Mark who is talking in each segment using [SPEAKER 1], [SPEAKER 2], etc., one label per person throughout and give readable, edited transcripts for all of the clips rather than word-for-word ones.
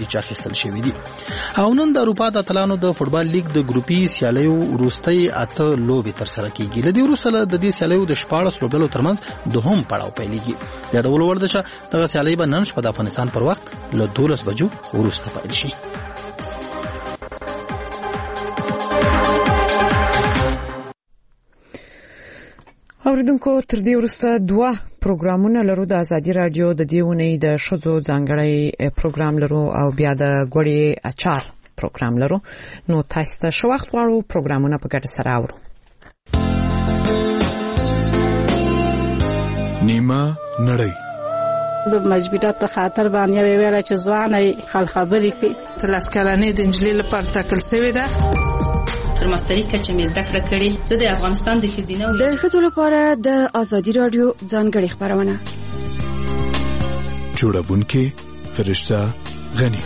[SPEAKER 1] میچ اخیستل شوی دي. او نن د اروپا د اتلانو د فوټبال لیګ د ګروپي سیالیو وروستۍ 8 لوبې ترسره کیږي. له دې وروسته د دې سیالیو د 14 لوبډلو ترمنځ دوهم پړاو پیلېږي. یادول وړ ده چې دغه سیالي به نن شپه د افغانستان پر وخت له 12 بجو وروسته پیل شي.
[SPEAKER 2] اوریدونکو تر دې وروسته 2 پروګرامونه لرو. د ازادي رادیو د دیونې د شذو ځانګړی پروګرام لرو او بیا د غوړی اچار پروګرام لرو. نو تاسو ته شو وخت غواړو پروګرامونه په ګډه سره اورو.
[SPEAKER 3] نیمه نړۍ
[SPEAKER 4] د مجبورات په خاطر باندې ویل چې ځواني خل خبرې کوي.
[SPEAKER 5] تلسکلانې د انجلۍ لپاره تکل شوی ده.
[SPEAKER 6] تر ماستری کچه مې زده کړه کړې. زه د افغانستان د ښځینه
[SPEAKER 7] د ښځو لپاره د ازادي رادیو ځانګړې خبرونه
[SPEAKER 3] جوړونکې فرشته غنی.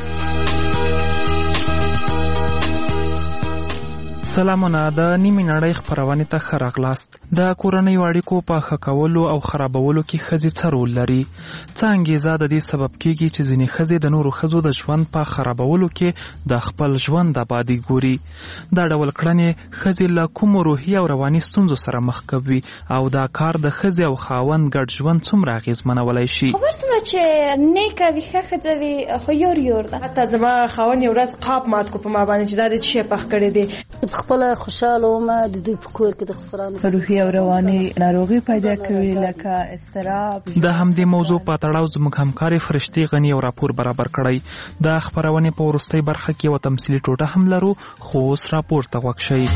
[SPEAKER 8] سلامونه. د نیمه نړۍ خبرونه ته خراغلاست. د کورنۍ اړیکو په ښه کولو او خرابولو کې ښځې څه رول لري؟ څه انګیزه د دې سبب کیږي چې ځینې ښځې د نورو ښځو د ژوند په خرابولو کې د خپل ژوند آبادی ګوري؟ دا ډول کړنې ښځې له کوم روحي او رواني ستونزو سره مخ کوي او دا کار د ښځې او خاوند ګډ ژوند څومره اغیزمنولای شي؟
[SPEAKER 9] خبر څومره چې نیکه وي ښه ښځه وي خو یور ده.
[SPEAKER 10] حتی زما خاوند یو ورځ قاب مات کو په ما باندې چې دا د شي پخ کړی دی.
[SPEAKER 11] خپل خوشاله ومه د دوی په کور کې د خسرانو
[SPEAKER 12] روحي او رواني ناروغي پیدا کوي لکه استراب.
[SPEAKER 8] د همدې موضوع په تړاو زموږ همکاري فرشتي غنی او راپور برابر کړی. د خبرونه په وروستۍ برخه کې یو تمثيلي ټوټه هم لرو، خو اوس راپور ته غوږ شئ.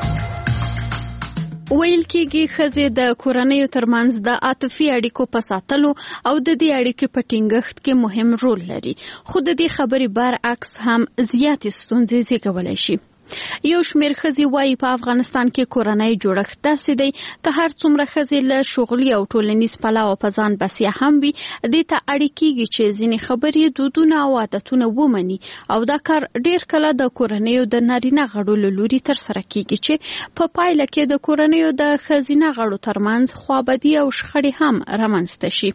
[SPEAKER 13] ویل کېږي ښځې د کورنیو ترمنځ د عاطفي اړیکو په ساتلو او د دې اړیکې په ټینګښت کې مهم رول لري، خو د دې خبرې برعکس هم زیاتې ستونزې زیږولی شي. یو شمېر ښځې وایي په افغانستان کې کورنۍ جوړښت داسې دی که هر څومره ښځې له شغلي او ټولنیز پلوه په ځان بسیا هم وي، دې ته اړ کېږي چې ځینې خبرې، دودونه او عادتونه ومني او دا کار ډېر کله د کورنیو د نارینه غړو له لوري ترسره کېږي چې په پایله کې د کورنیو د ښځینه غړو ترمنځ خوابدي او شخړې هم رامنځته شي.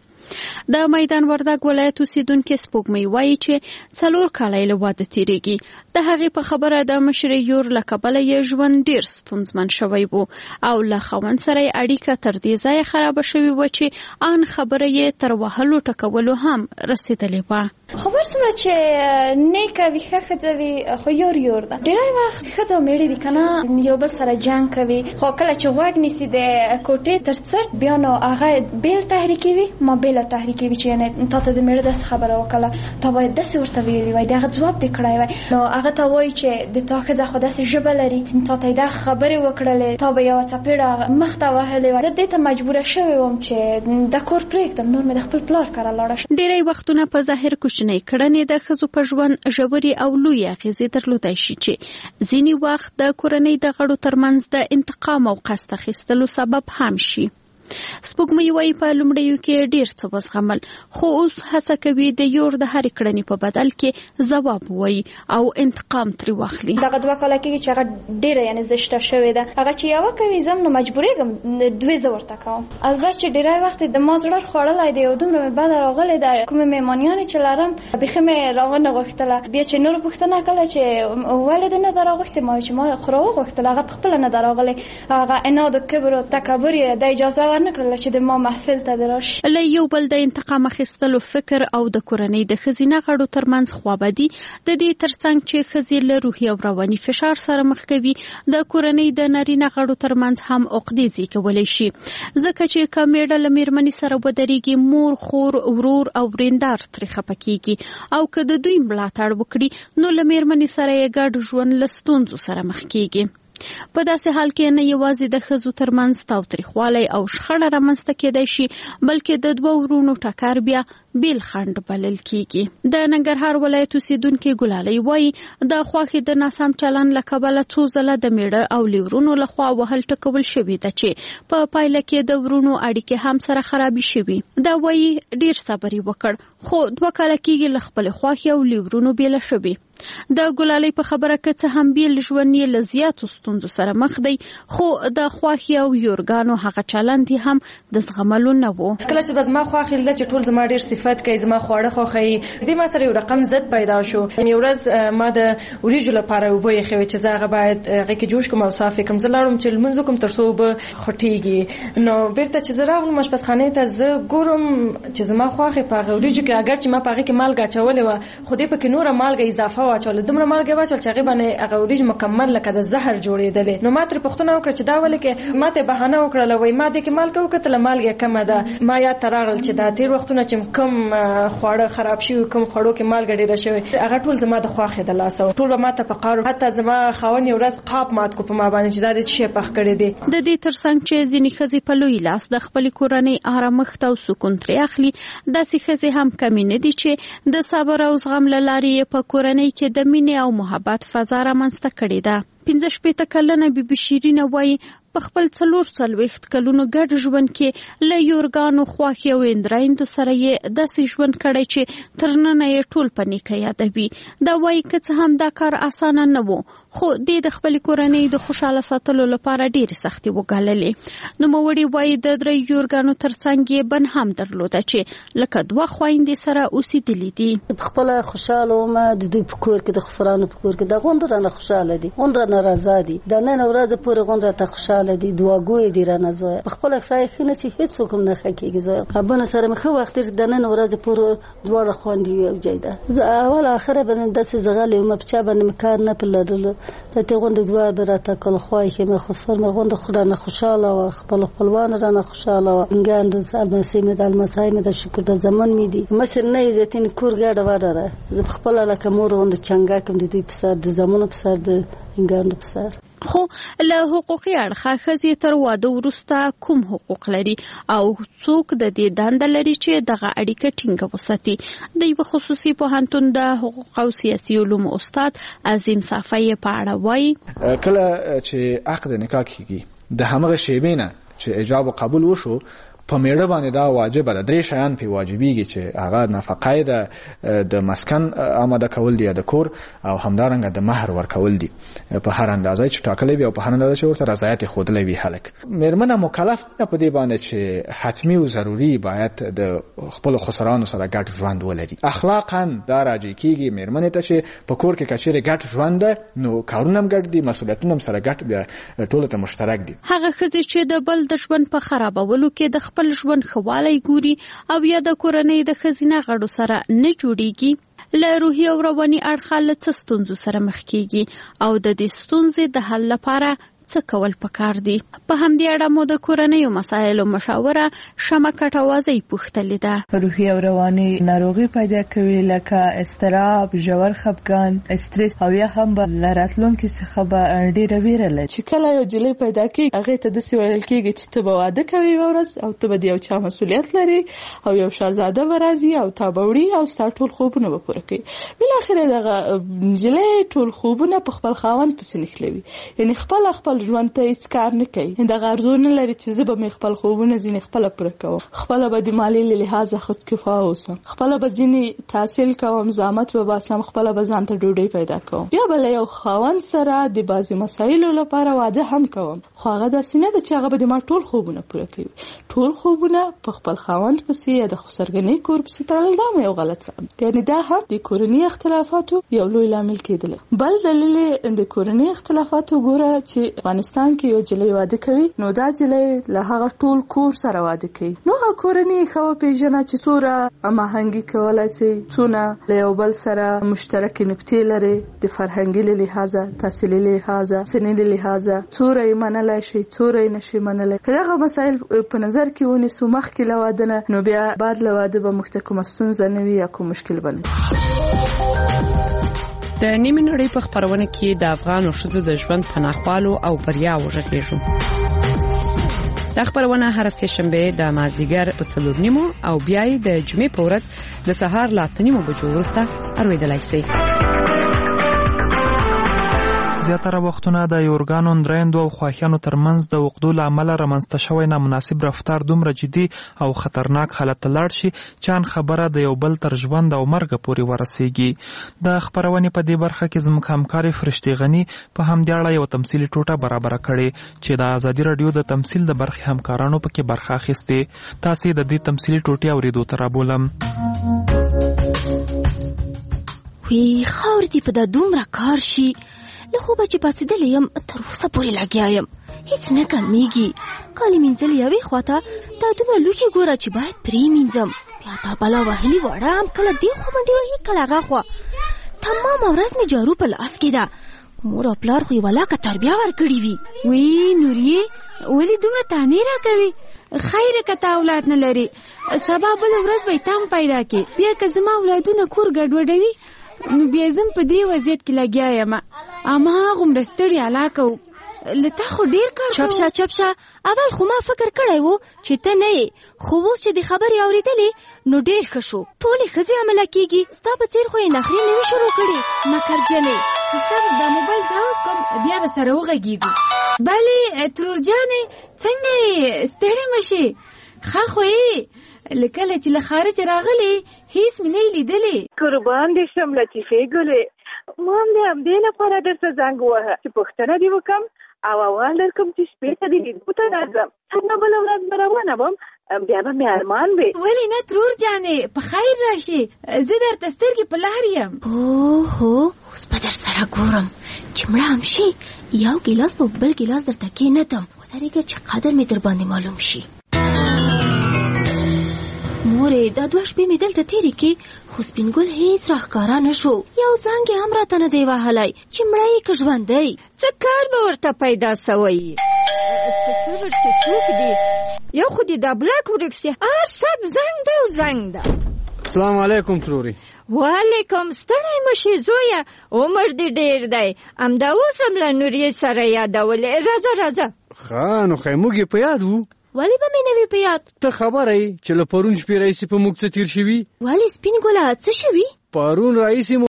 [SPEAKER 13] د میدان وردګ ولایت اوسیدونکې سپوږمۍ وایي چې 4 کاله له واده تیریږي. د هغې په خبره د مشرې یور له کبله یې ژوند ډېر ستونزمن شوی و او له خاوند سره یې اړیکه تر دې ځایه خرابه شوې وه چې ان خبره یې تر وهلو ټکولو هم رسېدلې وه.
[SPEAKER 9] خبر څومره چې نیکه وي ښه ښځه وي خو یور ده. ډېری وخت ښځه او مېړه دي که نه یو بل سره جنګ کوي، خو کله چې غوږ نیسي د کوټې تر څټ بیا نو هغه بیل تحریکوي ما بیل تحریکوي چې یعنې تا ته د مېړه داسې خبره وکړه، تا باید داسې ورته ویلي وای، د هغه ځواب دې کړی وای. نو هغه ته وایي چې د تا ښځه خو داسې ژبه لري، تا ته یې دا خبرې وکړلې، تا به یوه څپېړه مخ ته وهلې وای. زه دې ته مجبوره شوې وم چې دا کور پرېږدم، نور مې د خپل پلار کره لاړه شم.
[SPEAKER 13] ډېری وختونه په ظاهر کوچنۍ کړنې د ښځو په ژوند ژورې او لویې اغېزې درلودای شي چې ځینې وخت د کورنۍ د غړو ترمنځ د انتقام او قصد اخیستلو سبب هم شي. سپوږمۍ وایي په لومړیو کې ډېر څه وزغمل، خو اوس هڅه کوي د یور د هرې کړنې په بدل کې ځواب ووایي او انتقام ترې واخلي.
[SPEAKER 9] دغه 2 کاله کېږي چې هغه ډېره یعنې زشته شوې ده. هغه چې یوه کوي زه نو مجبورېږم 2 زه ورته کوم. البته چې ډېری وخت د ما زړه خوړلی دی او دومره مې بده راغلې ده، کومې مېمانیانې چې لرم بیخي مې راونه غوښتله. بیا چې نورو پوښتنه کړله چې ولې دې نه ده راغوښتې، ما چې ما خو راوغوښتله، هغه پخپله نه ده راغلې. هغه عناد و کبر و تکبر یې د اجازه ورنکړله چې د ما محفل ته دې راشي. له
[SPEAKER 13] یو بل د انتقام اخیستلو فکر او د کورنۍ د ښځینه غړو ترمنځ خوابدي د دې ترڅنګ چې ښځې له روحي او رواني فشار سره مخ کوي، د کورنۍ د نارینه غړو ترمنځ هم عقدې زیږولی شي. ځکه چې که مېړه له مېرمنې سره ودرېږي، مور، خور، ورور او ورېندار ترې خفه کېږي، او که د دوی ملاتړ وکړي نو له مېرمنې سره یې ګډ ژوند له ستونزو سره مخ کېږي. په داسې حال کې نه یوازې د ښځو ترمنځ تاوتریخوالی او شخړه رامنځته کېدای شي، بلکې د 2 ورونو ټکر بیا بیل خنډ بلل کېږي. د ننګرهار ولایت اوسیدونکې ګلالۍ وایي د خوښې د ناسم چلند له کبله 2 ځله د میړه او لیورونو لخوا وهل ټکول شوي ده چې په پایله کې د ورونو اړیکې هم سره خرابې شوي. دا وایي ډېر صبر یې وکړ، خو 2 کاله کېږي له خپلې خوښې او لیورونو بیله شوي. د ګلالۍ په خبره که څه هم بیل ژوند یې له زیاتو ستونزو سره مخ دی، خو د خوښې او یورګانو هغه چلند هم د زغملو نه و.
[SPEAKER 10] کله چې زما خوښې لیده چې ټول زما ډېر صفت کوي زما خواړه خوښي د ما سره یو رقم زد پیدا شو. یو ورځ ما د وریجو لپاره وبو یې خوي چې زه باید هغه کې جوش کوم او صافي کوم. زه لاړم چې لمونځ کوم تر څو به خټيږي. نو بیرته چې زه راغلم مشپسخانه ته زه ګورم چې زما خواخې په وریجو کې اگر چې ما په هغه کې مالګه چولې و خو دې پکې نور مالګه اضافه واچول. دومره مالګه واچول چې هغه باندې هغه وریج مکمل لکه د زهر جوړېدل. نو ما تر پښتنه وکړه چې دا ولې کې ماته بهانه وکړه وای ما دې کې مالګه وکړه مالګه کمه ده. ما یا تراغل چې دا تیر وختونه چې کم خواړه خراب شي کم خواړو کې مالګه ډیره شوی هغه ټول زما د خواخې د لاس او ټول ما ته په قارو حتی زما خاون یو ورځ قاب مات کو په ما باندې چې دا دې شي پخ کړی دی.
[SPEAKER 13] د دې ترڅنګ چې ځینې ښځې په لوی لاس د خپل کورنۍ آرامښت او سکون ترې اخلي داسې ښځې هم کمې نه دي چې د صبر او زغم له لارې په کورنۍ کې د مینې او محبت فضا رامنځته کړې ده. 15 کلنه بیبي شیرینه وایي په خپل 40 کلونو ګډ ژوند کې له یورګانو خواخي او اندرایندو سره یې داسې ژوند کړی چې تر نن یې ټول په نیکه یادوي. دا وایي که څه هم دا کار اسانه نه و خو د خپل کورنۍ د خوشاله ساتلو لپاره ډېرې سختۍ وګاللې. نوموړې وایي د 3 یورګانو ترڅنګ یې بن هم درلوده چې لکه 2 خویندې سره اوسېدلې دي.
[SPEAKER 11] خپل خوشاله ومه د دوی په کور کې د خسرانو په کور کې د غونډه رانه خوشاله دي غونډه نه راځي دي د نن ورځ پورې غونډه ته خوشاله دي دواګوي دي رانه زوی په خپل اکسای خنه سي هیڅ کوم نه خکېږي زوی ابونه سره مخه وخت د نن ورځ پورې دواړه خوندې یو جیده اول اخره باندې د زغلې ومه په چا باندې مکار نه پلرلو ته غونډه دوه برته کول خوای کې مې خسر مې غونډه خدانه خوشاله او خپل خپلوان رانه خوشاله او انګاند سلمسي مې د المسای مې د شکر د زمون مې دي مثلا نه عزتین کور ګډه وره زه خپل لکه مور غونډه چنګا کوم د دوی په سر د زمون په سر د انګاند په سر.
[SPEAKER 13] خو له حقوقي اړخه ښځې تر واده وروسته کوم حقوق لري او څوک د دې دنده لري چې دغه اړیکه ټینګه وساتي. د یو خصوصي پوهنتون د حقوق او سیاسي علومو استاد عظیم صافی په اړه وایي
[SPEAKER 14] کله چې عقد نکاح کیږي د همغه شیبې نه چې ایجاب او قبول وشو په میړه باندې دا واجب ده. 3 شیان په واجبېږي چې هغه نفقه ده د مسکن آماده کول دي د کور او همدارنګه د مہر ورکول دي په هر اندازه چې ټاکلې وي او په هر اندازه چې ورته رضایت خودلې وي. هلک میرمنه مکلف ده په دې باندې چې حتمی او ضروری باید د خپل خسرانو سره ګډ ژوند ولري. اخلاقا دا راځي کیږي میرمنه ته چې په کور کې کچېره ګډ ژوند ده نو کارونه هم ګډ دي مسؤلیتونه هم سره ګډ دي ټول ته مشترک دي.
[SPEAKER 13] هغه ښځې چې د بل د ژوند په خرابولو کې د خپل ژوند خوالی ګوري او یا د کورنۍ د ښځینه غړو سره نه جوړیږي له روحي او رواني اړخه له څه ستونزو سره مخ کیږي او د دې ستونزې د حل لپاره څه کول پکار دي. په همدې اړه مو د کورنۍ مسایلو مشاوره شمه کټوازی پوښتلې ده.
[SPEAKER 12] روحي او رواني ناروغي پیدا کوي لکه اضطراب ژور خپګان استرس او یا هم لراتلونکي څخه به ډیره ویره لري.
[SPEAKER 15] چې کله یو جلې پیدا کیږي هغه ته د سی ویل کیږي چې ته به واده کوي ورځ او ته به د یو چا مسؤلیت لري او یو شاهزاده ورازي او تابوړي او ستا ټول خوبونه به پوره کوي. بل اخر دغه جلې ټول خوبونه په خپل خاوند پسې نخلوي یعنی خپل ژوند ته هیڅ کار نه کوي. دا غرض نه لري چې زه به مې خپل خوبونه ځینې خپل پوره کوم خپل به د مالی لحاظ خود کفایه اوسم خپل به ځینې تحصیل کوم زحمت به باسم خپل به ځان ته ډوډۍ پیدا کوم یا بل یو خاوند سره د بازي مسایلو لپاره واده هم کوم خو هغه د سینې د چې هغه به د ما ټول خوبونه پوره کوي. ټول خوبونه په خپل خاوند پسې یا د خسرګنۍ کور پسې تړل دا یو غلط کار یعنی دا هم د کورنۍ اختلافاتو یو لوی لامل کېدل. بل دلیل د کورنۍ اختلافاتو ګوره چې افغانستان کې یو جلې واده کوي نو دا جلې له هغه ټول کور سره واده کوي نو هغه کورنۍ خو پیژنه چې څوره ماهنګي کولای شي څونه له یو بل سره مشترک نقطې لري د فرهنګي لحاظه تحصیلي لحاظه سني لحاظه څوره یې منلای شي څوره یې نشي منلای. کله مسایل په نظر کې ونیسو مخکې له واده نه نو بیا بعد له واده به مختکم ستونزه نه وي یا کوم مشکل بنه.
[SPEAKER 2] د نیمه نړۍ په خبرونه کې د افغان ښځو د ژوند پناهوالو او بریا وژغېږو. دا خبرونه هر سه شنبه د مازیګر په 4:30 او بیا د جمعې په ورځ د سهار لا 8:30 بجو وروسته اوریدلای شئ.
[SPEAKER 8] زیاتره وختونه د یورګانو درېندو او خواهیانو ترمنځ د عقدو له امله رامنځته شوی نامناسب رفتار دومره جدي او خطرناک حالت ته لاړ شي چې ان خبره د یو بل تر ژوند او مرګ پورې ورسیږي. د خپرونې په دې برخه کې زموږ همکارې فرشتي غني په همدې اړه یو تمثیلي ټوټه برابره کړې چې د ازادي راډیو د تمثیل د برخې همکارانو پکې برخه اخیستې. تاسې د دې تمثیلي ټوټې اورېدو ته رابولم.
[SPEAKER 16] وی خاور دې په دا دومره کار شي، له خوبه چې پاڅېدلی یم تر اوسه پورې لګیا یم، هیڅ نه کمیږي. کالي مینځل یوې خواته، دا دومره لوښي ګوره چې باید پرې مینځم، بیا دا بلا وهلي واړه هم کله دې خوا منډې وهي کله هغه خوا. تمامه ورځ مې جارو په لاس کې ده. مور او پلار خو یې ولاکه تربیه ورکړې وي.
[SPEAKER 17] وی نوریې ولې دومره تانې راکوي؟ خیر که تا اولاد نه لري، سبا بله ورځ به یې تام پیدا کې. بیا که زما اولادونه کور ګډوډوي نو بیا زم په دې وضعیت کې لګیا یم. اما هغومره ستړي علاقه و، له تا خو ډېر کار کوو.
[SPEAKER 16] چپ شه. اول خو ما فکر کړی و چې ته نه یې، خو اوس چې د خبرې اورېدلې نو ډېر ښه شو. ټولې ښځې عمله کېږي، ستا په څېر خو یې نخرې نه وي شروع کړې. مکرجنې
[SPEAKER 17] سر دا موبایل ځواب کوم، بیا به سره وغږېږو. بلې ترور جانې څنګه یې؟ ستړې مه شې، ښه خو یې؟ لکه چې له خارج راغلې هیڅ مې نه یې لیدلې.
[SPEAKER 18] قربان دې شم لطیفې ګلې، ما هم د همدې لپاره درته زنګ ووهه چې پوښتنه دې وکړم او اول درکړم چې شپې ته دې لیدو ته راځم. څنګه بله ورځ به روانه وم، بیا به مې ارمان وي.
[SPEAKER 17] ولې نه ترور جانې، په خیر راشي، زه درته سترګې په لار یم.
[SPEAKER 16] اوهو اوس به در سره ګورم چې مړه هم شي، یو ګیلاس په بل ګیلاس درته کېنږدم، ودرېږه چې قدر مې در باندې معلوم شي. مورې دا 2 شپې مې دلته تېرې کې، خو سپین ګل هیڅ راښکاره نه شو. یو زنګ یې هم راته نه دی وهلی چې مړه یې که ژوندی.
[SPEAKER 19] څه کار به ورته پیدا سوی؟ څه صبر چې څوک دی، یو خو دې دا بلاک ورک سي، هر ساعت زنګ دی او زنګ ده.
[SPEAKER 20] السلام علیکم تروري.
[SPEAKER 19] وعلیکم. ستړی مه شې زویه، عمر دې ډېر دی. همدا اوس هم له نوریې سره یادولې. راځه.
[SPEAKER 20] ښه نو خیموږ یې په یاد وو؟
[SPEAKER 16] ولې به مې نه وي په یاد؟
[SPEAKER 20] ته خبره یې چې له پرون شپې راهیسې په موږ څه تېر شوي؟
[SPEAKER 16] ولې سپین ګله څه شوي؟
[SPEAKER 20] پرون راهیسې